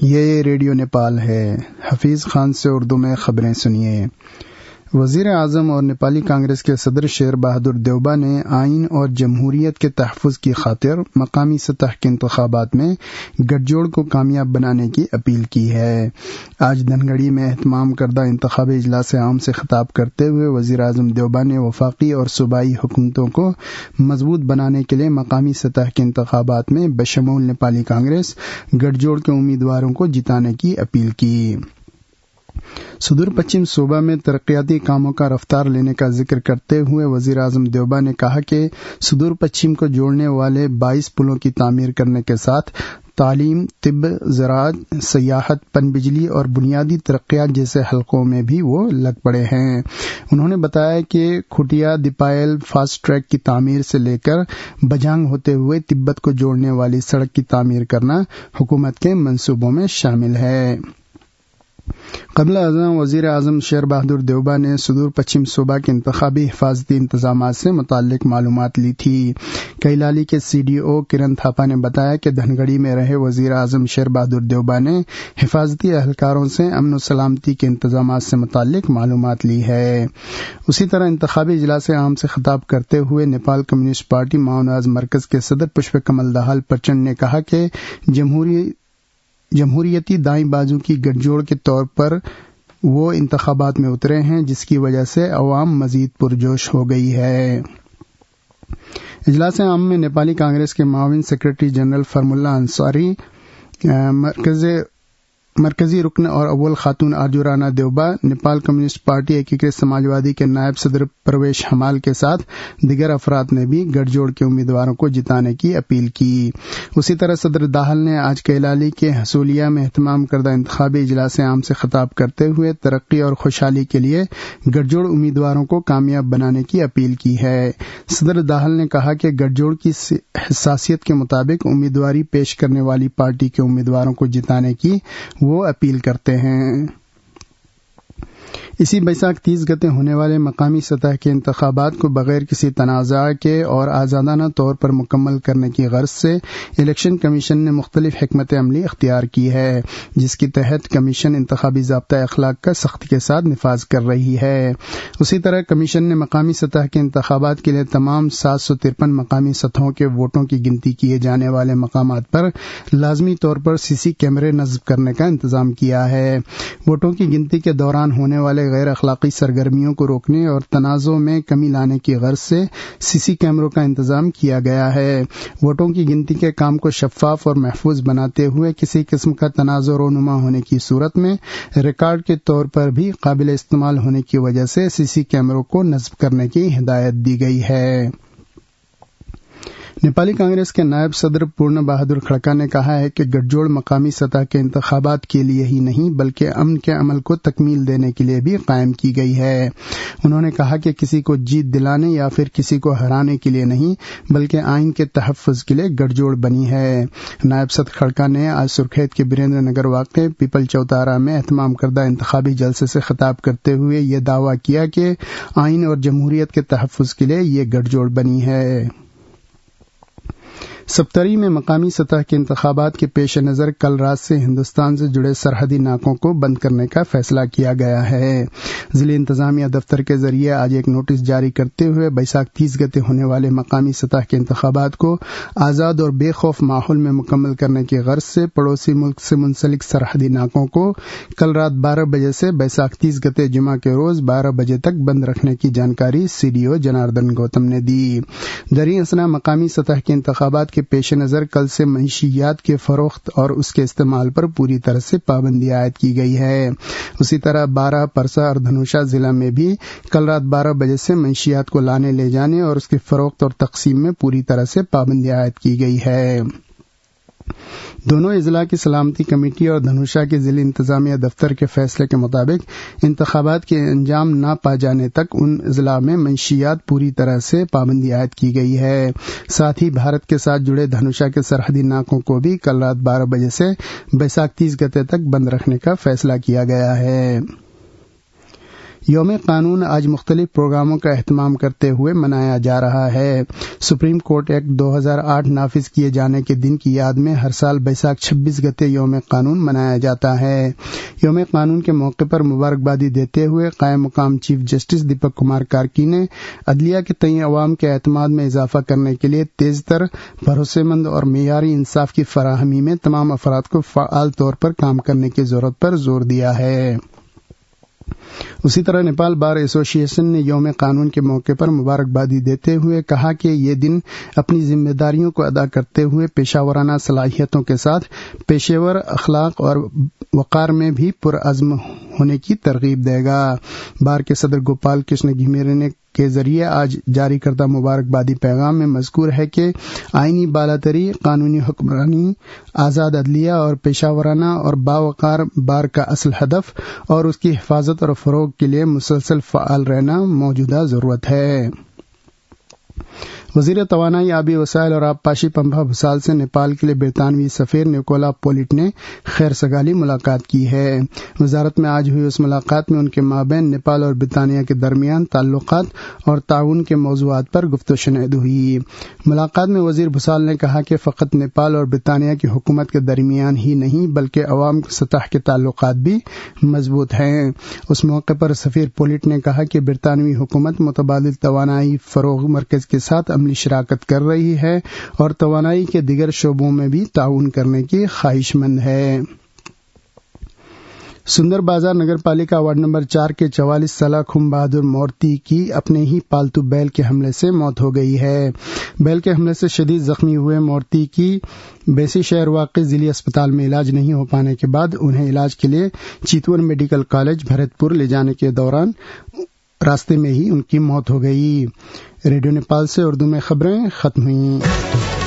یہ ریڈیو نیپال ہے۔ حفیظ خان سے اردو میں خبریں سنیے۔ وزیر اعظم اور نیپالی کانگریس کے صدر شیر بہادر دیوبا نے آئین اور جمہوریت کے تحفظ کی خاطر مقامی سطح کے انتخابات میں گٹھ جوڑ کو کامیاب بنانے کی اپیل کی ہے۔ آج دھنگڑی میں اہتمام کردہ انتخابی اجلاس عام سے خطاب کرتے ہوئے وزیر اعظم دیوبا نے وفاقی اور صوبائی حکومتوں کو مضبوط بنانے کے لیے مقامی سطح کے انتخابات میں بشمول نیپالی کانگریس گٹھ جوڑ کے امیدواروں کو جتانے کی اپیل کی۔ صدور پچھم صوبہ میں ترقیاتی کاموں کا رفتار لینے کا ذکر کرتے ہوئے وزیر اعظم دیوبا نے کہا کہ صدور پچھم کو جوڑنے والے 22 پلوں کی تعمیر کرنے کے ساتھ تعلیم، طب، زراعت، سیاحت، پن بجلی اور بنیادی ترقیات جیسے حلقوں میں بھی وہ لگ پڑے ہیں۔ انہوں نے بتایا کہ کھوٹیا دیپائل فاسٹ ٹریک کی تعمیر سے لے کر بجانگ ہوتے ہوئے تبت کو جوڑنے والی سڑک کی تعمیر کرنا حکومت کے منصوبوں میں شامل ہے۔ قبل ازاں وزیر اعظم شیر بہادر دیوبا نے صدور پچھم صوبہ کے انتخابی حفاظتی انتظامات سے متعلق معلومات لی تھی۔ کیلالی کے سی ڈی او کرن تھاپا نے بتایا کہ دھنگڑی میں رہے وزیر اعظم شیر بہادر دیوبا نے حفاظتی اہلکاروں سے امن و سلامتی کے انتظامات سے متعلق معلومات لی ہے۔ اسی طرح انتخابی اجلاس عام سے خطاب کرتے ہوئے نیپال کمیونسٹ پارٹی ماوناز مرکز کے صدر پشپ کمل دہال پرچنڈ نے کہا کہ جمہوریتی دائیں بازو کی گٹھ جوڑ کے طور پر وہ انتخابات میں اترے ہیں، جس کی وجہ سے عوام مزید پرجوش ہو گئی ہے۔ اجلاس عام میں نیپالی کانگریس کے معاون سیکرٹری جنرل فرماللہ انصاری، مرکزی رکن اور اول خاتون آرجو رانا دیوبا، نیپال کمیونسٹ پارٹی ایکیکرت سماجوادی کے نائب صدر پرویش ہمال کے ساتھ دیگر افراد نے بھی گٹھ جوڑ کے امیدواروں کو جتانے کی اپیل کی۔ اسی طرح صدر داہل نے آج کیلالی کے حصولیہ میں اہتمام کردہ انتخابی اجلاس عام سے خطاب کرتے ہوئے ترقی اور خوشحالی کے لیے گٹھ جوڑ امیدواروں کو کامیاب بنانے کی اپیل کی ہے۔ صدر داہل نے کہا کہ گٹھ جوڑ کی حساسیت کے مطابق امیدواری پیش کرنے والی پارٹی کے امیدواروں کو جتانے کی وہ اپیل کرتے ہیں۔ اسی بیساکھ 30 گتے ہونے والے مقامی سطح کے انتخابات کو بغیر کسی تنازع کے اور آزادانہ طور پر مکمل کرنے کی غرض سے الیکشن کمیشن نے مختلف حکمت عملی اختیار کی ہے، جس کے تحت کمیشن انتخابی ضابطہ اخلاق کا سختی کے ساتھ نفاذ کر رہی ہے۔ اسی طرح کمیشن نے مقامی سطح کے انتخابات کے لیے تمام 753 مقامی سطحوں کے ووٹوں کی گنتی کیے جانے والے مقامات پر لازمی طور پر سی سی کیمرے نصب کرنے کا انتظام کیا ہے۔ ووٹوں کی گنتی کے دوران ہونے والے غیر اخلاقی سرگرمیوں کو روکنے اور تنازع میں کمی لانے کی غرض سے سی سی کیمروں کا انتظام کیا گیا ہے۔ ووٹوں کی گنتی کے کام کو شفاف اور محفوظ بناتے ہوئے کسی قسم کا تنازع رونما ہونے کی صورت میں ریکارڈ کے طور پر بھی قابل استعمال ہونے کی وجہ سے سی سی کیمروں کو نصب کرنے کی ہدایت دی گئی ہے۔ نیپالی کانگریس کے نائب صدر پورن بہادر کھڑکا نے کہا ہے کہ گٹھ جوڑ مقامی سطح کے انتخابات کے لیے ہی نہیں بلکہ امن کے عمل کو تکمیل دینے کے لیے بھی قائم کی گئی ہے۔ انہوں نے کہا کہ کسی کو جیت دلانے یا پھر کسی کو ہرانے کے لیے نہیں بلکہ آئین کے تحفظ کے لیے گٹھ جوڑ بنی ہے۔ نائب صدر کھڑکا نے آج سرخیت کے بیریندر نگر واقع پیپل چوتارا میں اہتمام کردہ انتخابی جلسے سے خطاب کرتے ہوئے یہ دعویٰ کیا کہ آئین اور جمہوریت کے تحفظ کے لیے یہ گٹھ جوڑ بنی ہے۔ سپتری میں مقامی سطح کے انتخابات کے پیش نظر کل رات سے ہندوستان سے جڑے سرحدی ناکوں کو بند کرنے کا فیصلہ کیا گیا ہے۔ ضلع انتظامیہ دفتر کے ذریعے آج ایک نوٹس جاری کرتے ہوئے بیساکھ 30 گتے ہونے والے مقامی سطح کے انتخابات کو آزاد اور بے خوف ماحول میں مکمل کرنے کی غرض سے پڑوسی ملک سے منسلک سرحدی ناکوں کو کل رات 12 بجے سے بیساکھ 30 گتے جمعہ کے روز 12 بجے تک بند رکھنے کی جانکاری سی ڈی او جناردن گوتم نے دی۔ دریں اثنا مقامی سطح کے انتخابات کے پیش نظر کل سے منشیات کے فروخت اور اس کے استعمال پر پوری طرح سے پابندی عائد کی گئی ہے۔ اسی طرح بارہ، پرسا اور دھنوشا ضلع میں بھی کل رات 12 بجے سے منشیات کو لانے لے جانے اور اس کے فروخت اور تقسیم میں پوری طرح سے پابندی عائد کی گئی ہے۔ دونوں اضلاع کی سلامتی کمیٹی اور دھنوشا کے ضلع انتظامیہ دفتر کے فیصلے کے مطابق انتخابات کے انجام نہ پا جانے تک ان اضلاع میں منشیات پوری طرح سے پابندی عائد کی گئی ہے۔ ساتھ ہی بھارت کے ساتھ جڑے دھنوشا کے سرحدی ناکوں کو بھی کل رات 12 بجے سے بیساکھ 30 گتے تک بند رکھنے کا فیصلہ کیا گیا ہے۔ یوم قانون آج مختلف پروگراموں کا اہتمام کرتے ہوئے منایا جا رہا ہے۔ سپریم کورٹ ایکٹ 2008 نافذ کیے جانے کے دن کی یاد میں ہر سال بیساکھ 26 گتے یوم قانون منایا جاتا ہے۔ یوم قانون کے موقع پر مبارکبادی دیتے ہوئے قائم مقام چیف جسٹس دیپک کمار کارکی نے عدلیہ کے تئیں عوام کے اعتماد میں اضافہ کرنے کے لیے تیز تر، بھروسے مند اور معیاری انصاف کی فراہمی میں تمام افراد کو فعال طور پر کام کرنے کی ضرورت پر زور دیا ہے۔ اسی طرح نیپال بار ایسوسی ایشن نے یوم قانون کے موقع پر مبارکبادی دیتے ہوئے کہا کہ یہ دن اپنی ذمہ داریوں کو ادا کرتے ہوئے پیشہ ورانہ صلاحیتوں کے ساتھ پیشے ور اخلاق اور وقار میں بھی پرعزم ہونے کی ترغیب دے گا۔ بار کے صدر گوپال کرشن گھیمیرے نے کے ذریعے آج جاری کردہ مبارکبادی پیغام میں مذکور ہے کہ آئینی بالاتری، قانونی حکمرانی، آزاد عدلیہ اور پیشہ ورانہ اور باوقار بار کا اصل ہدف اور اس کی حفاظت اور فروغ کے لیے مسلسل فعال رہنا موجودہ ضرورت ہے۔ وزیر توانائی، آبی وسائل اور آبپاشی پمپا بھوسال سے نیپال کے لیے برطانوی سفیر نکولا پولٹ نے خیر سگالی ملاقات کی ہے۔ وزارت میں آج ہوئی اس ملاقات میں ان کے مابین نیپال اور برطانیہ کے درمیان تعلقات اور تعاون کے موضوعات پر گفت و شنید ہوئی۔ ملاقات میں وزیر بھوسال نے کہا کہ فقط نیپال اور برطانیہ کی حکومت کے درمیان ہی نہیں بلکہ عوام سطح کے تعلقات بھی مضبوط ہیں۔ اس موقع پر سفیر پولٹ نے کہا کہ برطانوی حکومت متبادل توانائی فروغ مرکز کے ساتھ عملی شراکت کر رہی ہے اور توانائی کے دیگر شعبوں میں بھی تعاون کرنے کی خواہش مند ہے۔ سندر بازار نگر پالیکا وارڈ نمبر 4 کے 44 سالہ کھم بہادر مورتی کی اپنے ہی پالتو بیل کے حملے سے موت ہو گئی ہے۔ بیل کے حملے سے شدید زخمی ہوئے مورتی کی بیسی شہر واقع ضلعی اسپتال میں علاج نہیں ہو پانے کے بعد انہیں علاج کے لیے چیتون میڈیکل کالج بھرت پور لے جانے کے دوران راستے میں ہی ان کی موت ہو گئی۔ ریڈیو نیپال سے اردو میں خبریں ختم ہوئیں۔